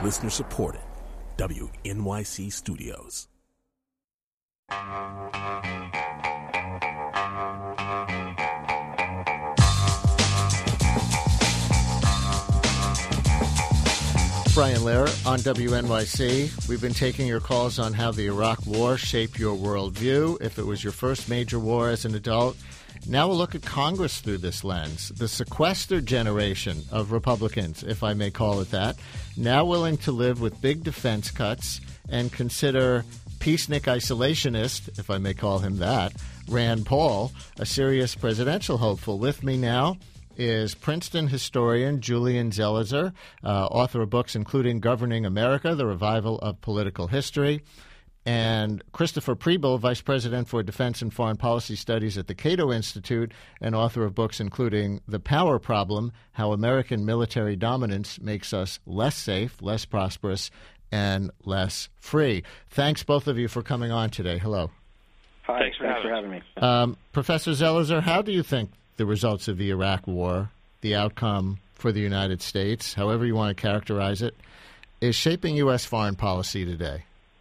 Listener supported. WNYC Studios. Brian Lehrer on WNYC. We've been taking your calls on how the Iraq War shaped your worldview, if it was your first major war as an adult. Now we'll look at Congress through this lens. The sequestered generation of Republicans, if I may call it that, now willing to live with big defense cuts and consider peacenik isolationist, if I may call him that, Rand Paul, a serious presidential hopeful. With me now is Princeton historian Julian Zelizer, author of books including Governing America, The Revival of Political History, and Christopher Preble, Vice President for Defense and Foreign Policy Studies at the Cato Institute, and author of books including The Power Problem, How American Military Dominance Makes Us Less Safe, Less Prosperous, and Less Free. Thanks, both of you, for coming on today. Hello. Hi, thanks for having me. Professor Zelizer, how do you think the results of the Iraq War, the outcome for the United States, however you want to characterize it, is shaping U.S. foreign policy today?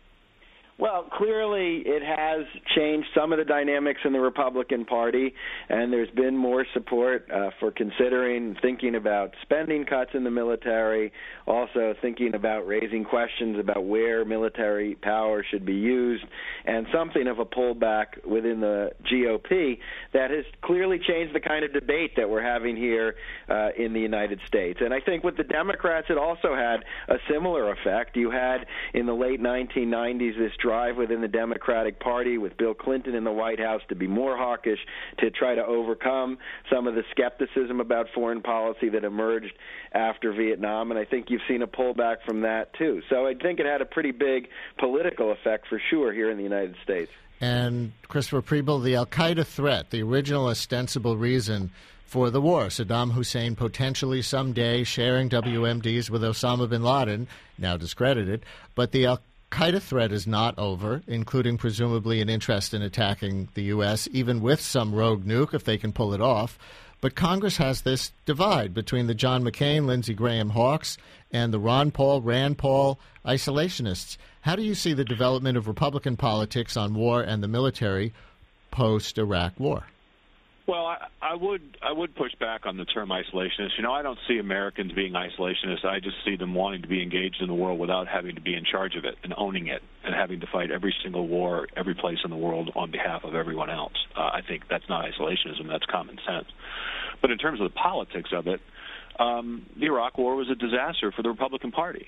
Well, clearly it has changed some of the dynamics in the Republican Party, and there's been more support for considering thinking about spending cuts in the military, also thinking about raising questions about where military power should be used, and something of a pullback within the GOP that has clearly changed the kind of debate that we're having here in the United States. And I think with the Democrats, it also had a similar effect. You had in the late 1990s this drive within the Democratic Party with Bill Clinton in the White House to be more hawkish, to try to overcome some of the skepticism about foreign policy that emerged after Vietnam, and I think you've seen a pullback from that too. So I think it had a pretty big political effect for sure here in the United States. And Christopher Preble, the al-Qaeda threat, the original ostensible reason for the war, Saddam Hussein potentially someday sharing WMDs with Osama bin Laden, now discredited, but the al-Qaeda threat is not over, including presumably an interest in attacking the U.S., even with some rogue nuke if they can pull it off. But Congress has this divide between the John McCain, Lindsey Graham hawks and the Ron Paul, Rand Paul isolationists. How do you see the development of Republican politics on war and the military post-Iraq war? Well, I would push back on the term isolationist. You know, I don't see Americans being isolationists. I just see them wanting to be engaged in the world without having to be in charge of it and owning it and having to fight every single war, every place in the world on behalf of everyone else. I think that's not isolationism. That's common sense. But in terms of the politics of it, the Iraq War was a disaster for the Republican Party.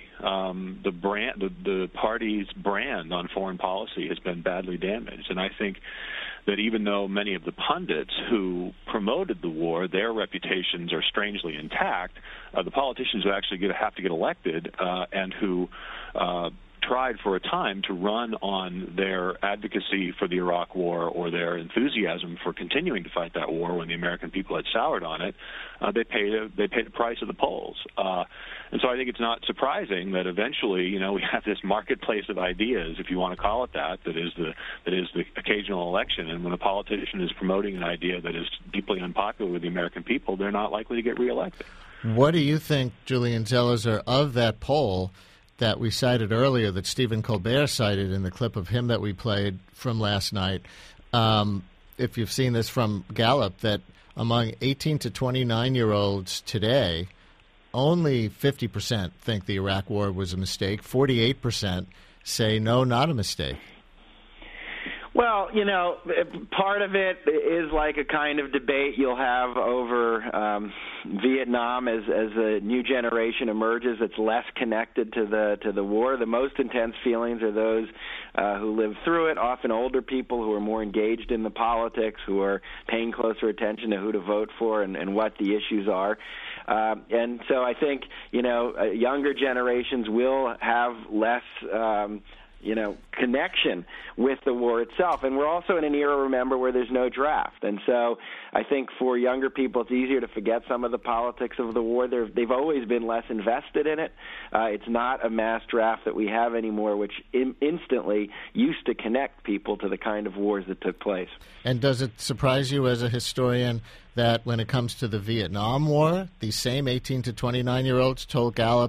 The party's brand on foreign policy has been badly damaged, and I think that even though many of the pundits who promoted the war, their reputations are strangely intact, the politicians who actually have to get elected and who tried for a time to run on their advocacy for the Iraq War or their enthusiasm for continuing to fight that war when the American people had soured on it, they paid a price at the polls. And so I think it's not surprising that eventually, you know, we have this marketplace of ideas, if you want to call it that, that is the occasional election. And when a politician is promoting an idea that is deeply unpopular with the American people, they're not likely to get reelected. What do you think, Julian Zelizer, of that poll that we cited earlier, that Stephen Colbert cited in the clip of him that we played from last night? If you've seen this from Gallup, that among 18 to 29-year-olds today, only 50% think the Iraq War was a mistake. 48% say no, not a mistake. Well, you know, part of it is like a kind of debate you'll have over Vietnam as a new generation emerges that's less connected to the war. The most intense feelings are those who lived through it, often older people who are more engaged in the politics, who are paying closer attention to who to vote for and what the issues are. And so I think, you know, younger generations will have less connection with the war itself. And we're also in an era, remember, where there's no draft. And so I think for younger people, it's easier to forget some of the politics of the war. They've always been less invested in it. It's not a mass draft that we have anymore, which instantly used to connect people to the kind of wars that took place. And does it surprise you as a historian that when it comes to the Vietnam War, the same 18 to 29-year-olds told Gallup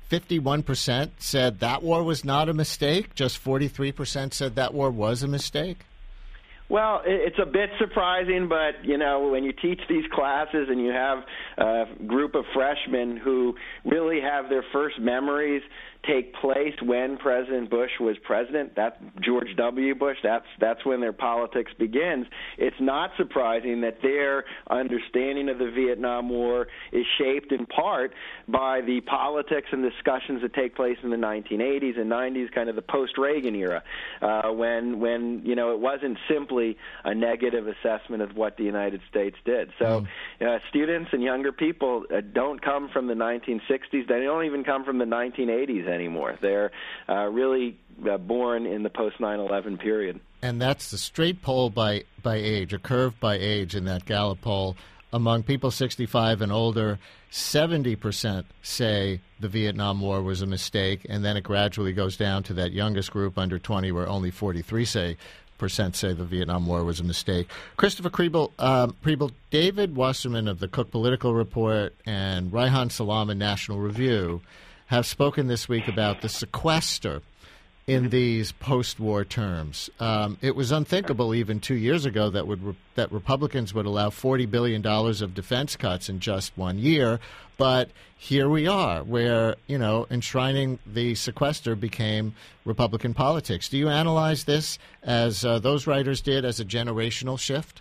51% said that war was not a mistake. Just 43% said that war was a mistake. Well, it's a bit surprising, but, when you teach these classes and you have a group of freshmen who really have their first memories take place when President Bush was president, that's George W. Bush, that's when their politics begins. It's not surprising that their understanding of the Vietnam War is shaped in part by the politics and discussions that take place in the 1980s and 90s, kind of the post-Reagan era, when it wasn't simply a negative assessment of what the United States did. So students and younger people don't come from the 1960s. They don't even come from the 1980s anymore. They're really born in the post-9/11 period. And that's the straight poll by age, a curve by age in that Gallup poll. Among people 65 and older, 70% say the Vietnam War was a mistake, and then it gradually goes down to that youngest group under 20 where only 43% say the Vietnam War was a mistake. Christopher Preble, David Wasserman of the Cook Political Report and Reihan Salam in National Review have spoken this week about the sequester in these post-war terms. It was unthinkable even 2 years ago that Republicans would allow $40 billion of defense cuts in just 1 year. But here we are, where, enshrining the sequester became Republican politics. Do you analyze this, as those writers did, as a generational shift?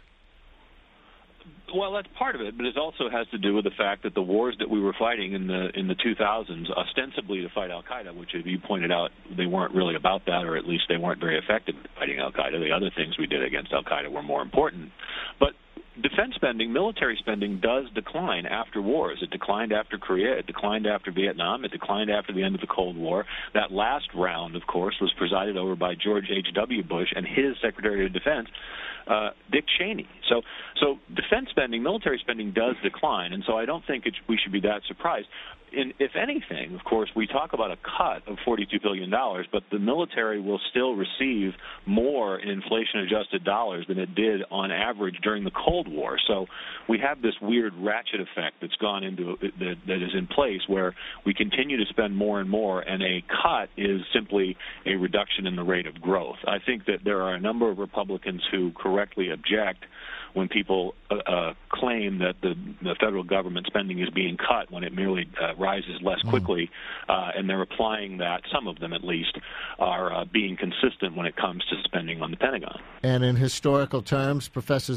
Well, that's part of it, but it also has to do with the fact that the wars that we were fighting in the 2000s, ostensibly to fight al-Qaeda, which, as you pointed out, they weren't really about that, or at least they weren't very effective in fighting al-Qaeda. The other things we did against al-Qaeda were more important. But defense spending, military spending, does decline after wars. It declined after Korea. It declined after Vietnam. It declined after the end of the Cold War. That last round, of course, was presided over by George H.W. Bush and his Secretary of Defense, Dick Cheney. So defense spending, military spending does decline, and so I don't think we should be that surprised. If anything, of course, we talk about a cut of $42 billion, but the military will still receive more in inflation-adjusted dollars than it did on average during the Cold War. So we have this weird ratchet effect that's gone into that is in place, where we continue to spend more and more, and a cut is simply a reduction in the rate of growth. I think that there are a number of Republicans who correctly object when people claim that the federal government spending is being cut when it merely rises less quickly, and they're applying that, some of them at least, are being consistent when it comes to spending on the Pentagon. And in historical terms, Professor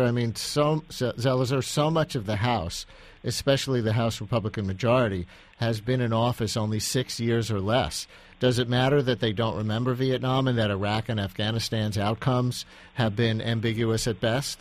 Zelizer, so much of the House, especially the House Republican majority, has been in office only 6 years or less. Does it matter that they don't remember Vietnam and that Iraq and Afghanistan's outcomes have been ambiguous at best?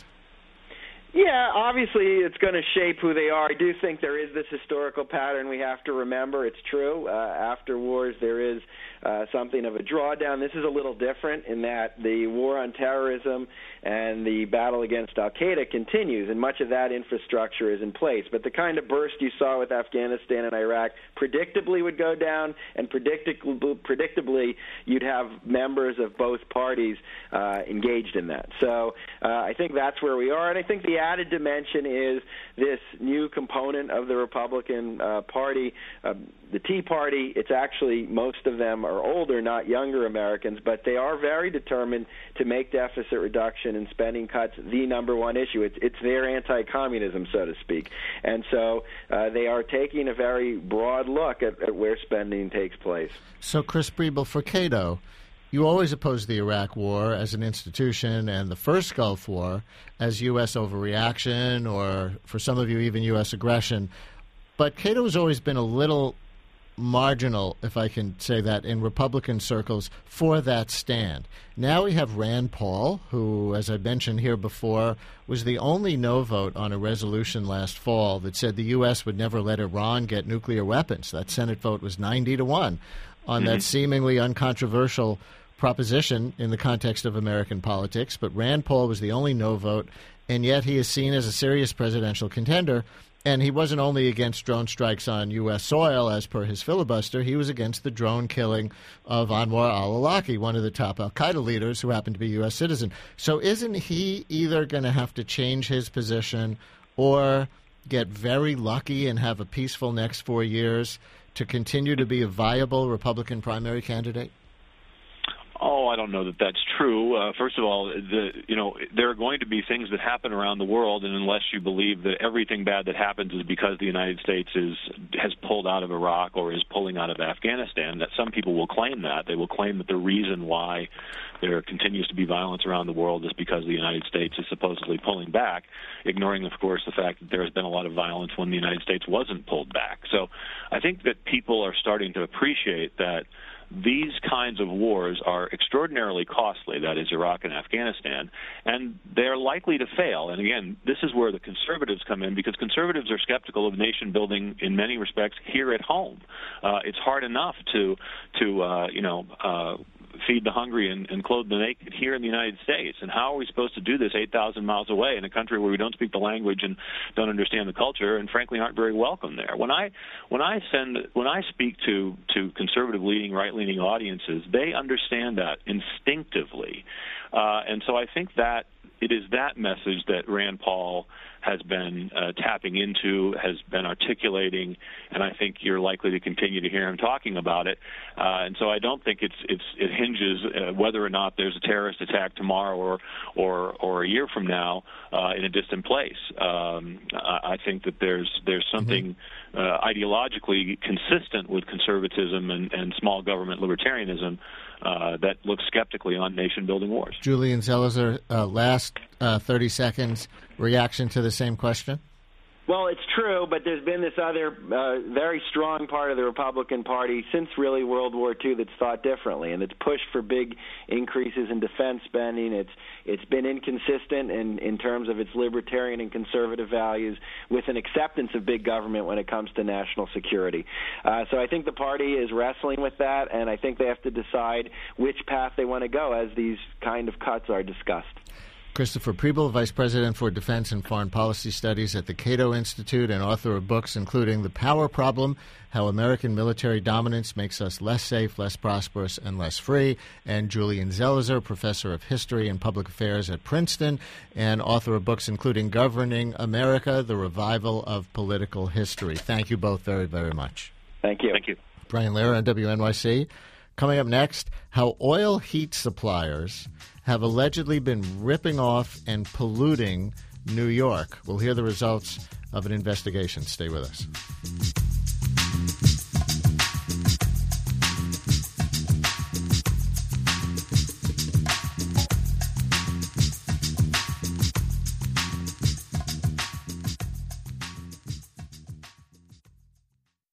Yeah, obviously it's going to shape who they are. I do think there is this historical pattern we have to remember. It's true. After wars, there is something of a drawdown. This is a little different in that the war on terrorism and the battle against al-Qaeda continues, and much of that infrastructure is in place. But the kind of burst you saw with Afghanistan and Iraq predictably would go down, and predictably you'd have members of both parties engaged in that. So I think that's where we are, and I think the added dimension is this new component of the Republican Party, the Tea Party. It's actually, most of them are older, not younger Americans, but they are very determined to make deficit reduction and spending cuts the number one issue. It's their anti-communism, so to speak. And so they are taking a very broad look at where spending takes place. So, Chris Preble, for Cato, you always opposed the Iraq War as an institution and the first Gulf War as U.S. overreaction, or for some of you, even U.S. aggression. But Cato has always been a little marginal, if I can say that, in Republican circles for that stand. Now we have Rand Paul, who, as I mentioned here before, was the only no vote on a resolution last fall that said the U.S. would never let Iran get nuclear weapons. That Senate vote was 90-1 on that seemingly uncontroversial proposition in the context of American politics. But Rand Paul was the only no vote, and yet he is seen as a serious presidential contender. And he wasn't only against drone strikes on U.S. soil, as per his filibuster. He was against the drone killing of Anwar al-Awlaki, one of the top al-Qaeda leaders who happened to be a U.S. citizen. So isn't he either going to have to change his position, or get very lucky and have a peaceful next 4 years to continue to be a viable Republican primary candidate? Oh, I don't know that that's true. First of all, there are going to be things that happen around the world, and unless you believe that everything bad that happens is because the United States has pulled out of Iraq or is pulling out of Afghanistan, that some people will claim that. They will claim that the reason why there continues to be violence around the world is because the United States is supposedly pulling back, ignoring, of course, the fact that there has been a lot of violence when the United States wasn't pulled back. So I think that people are starting to appreciate that these kinds of wars are extraordinarily costly, that is Iraq and Afghanistan, and they're likely to fail. And again, this is where the conservatives come in, because conservatives are skeptical of nation building in many respects here at home. It's hard enough to feed the hungry and clothe the naked here in the United States. And how are we supposed to do this 8,000 miles away in a country where we don't speak the language and don't understand the culture and frankly aren't very welcome there? When I speak to conservative leaning, right-leaning audiences, they understand that instinctively. And so I think that it is that message that Rand Paul has been tapping into, has been articulating, and I think you're likely to continue to hear him talking about it. And so I don't think it hinges whether or not there's a terrorist attack tomorrow or a year from now in a distant place. I think that there's something ideologically consistent with conservatism and small government libertarianism that looks skeptically on nation-building wars. Julian Zelizer, last 30 seconds, reaction to the same question? Well, it's true, but there's been this other very strong part of the Republican Party since really World War II that's thought differently, and it's pushed for big increases in defense spending. It's been inconsistent in terms of its libertarian and conservative values, with an acceptance of big government when it comes to national security. So I think the party is wrestling with that, and I think they have to decide which path they want to go as these kind of cuts are discussed. Christopher Preble, Vice President for Defense and Foreign Policy Studies at the Cato Institute and author of books including The Power Problem, How American Military Dominance Makes Us Less Safe, Less Prosperous, and Less Free, and Julian Zelizer, Professor of History and Public Affairs at Princeton, and author of books including Governing America, The Revival of Political History. Thank you both very, very much. Thank you. Thank you. Brian Lehrer on WNYC. Coming up next, how oil heat suppliers have allegedly been ripping off and polluting New York. We'll hear the results of an investigation. Stay with us.